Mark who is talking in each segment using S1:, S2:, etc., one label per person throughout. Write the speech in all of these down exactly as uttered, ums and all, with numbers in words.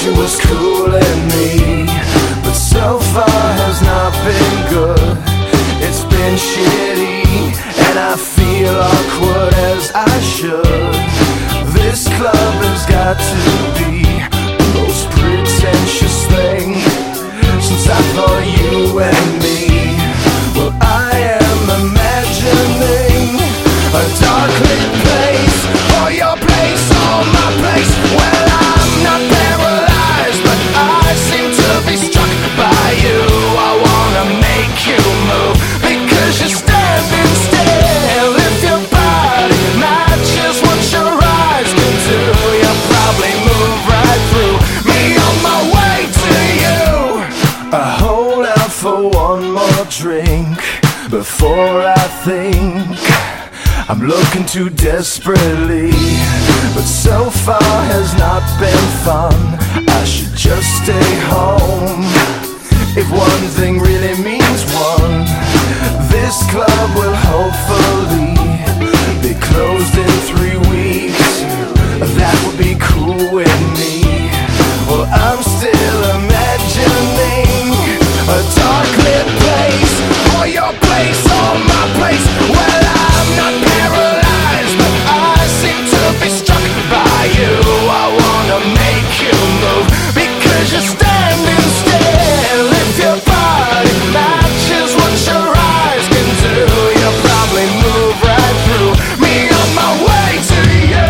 S1: she was cooling me, but so far has not been good. It's been shitty, and I feel awkward as I should. This club has got to be the most pretentious thing since I thought you and me. Well, I am imagining a dark lit place, or your place, or my place. Well, I'm not paralyzed, but I seem to be struck by you. I wanna make you move, because you're standing still. If your body matches what your eyes can do, you'll probably move right through me on my way to you. I hold out for one more drink before I think I'm looking too desperately, but so far has not been fun. I should just stay home. If one thing really means one, this club will hopefully be closed in three weeks. That would be cool with me. Well, I'm still imagining a dark lit place, or your place, or my place. Well, I'm not paralyzed, but I seem to be struck by you. I wanna make you move, because you're standing still. If your body matches what your eyes can do, you'll probably move right through me on my way to you.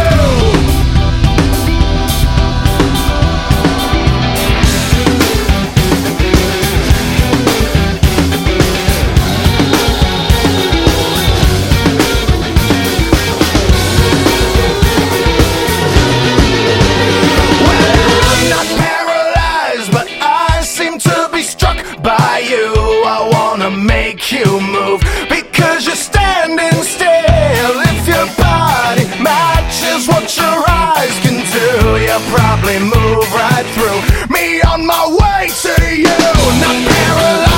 S1: By you, I wanna make you move, because you're standing still. If your body matches what your eyes can do, you'll probably move right through me on my way to you. Not paralyzed.